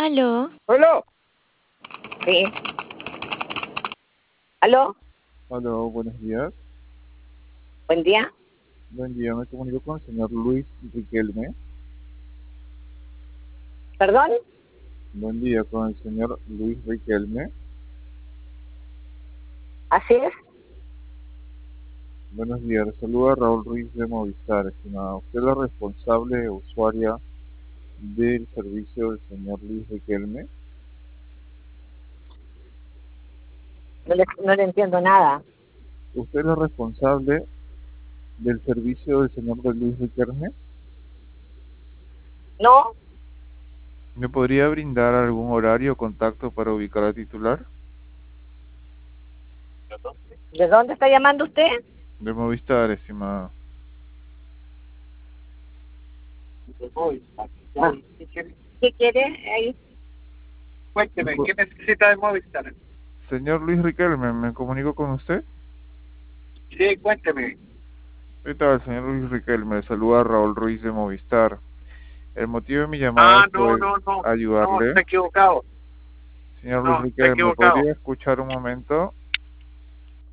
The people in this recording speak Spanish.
Aló, ¿Aló? Sí. ¿Aló? Aló, buenos días. Buen día. Buen día, me comunico con el señor Luis Riquelme. ¿Perdón? Buen día, con el señor Luis Riquelme. ¿Así es? Buenos días, le saluda Raúl Ruiz de Movistar, estimado. Usted es la responsable usuaria del servicio del señor Luis Riquelme. No le entiendo nada. Usted es la responsable del servicio del señor de Luis Riquelme. ¿No? ¿Me podría brindar algún horario o contacto para ubicar al titular? ¿De dónde está llamando usted? De Movistar, estimado. Ah, ¿qué quiere ahí? Cuénteme, ¿qué necesita de Movistar? Señor Luis Riquelme, ¿me comunico con usted? Sí, cuénteme. ¿Qué tal, señor Luis Riquelme? Le saluda Raúl Ruiz de Movistar. El motivo de mi llamada Ah, es no, poder no, no. No, ayudarle. está equivocado. Señor Luis No, está Riquelme, ¿me equivocado. podría escuchar un momento?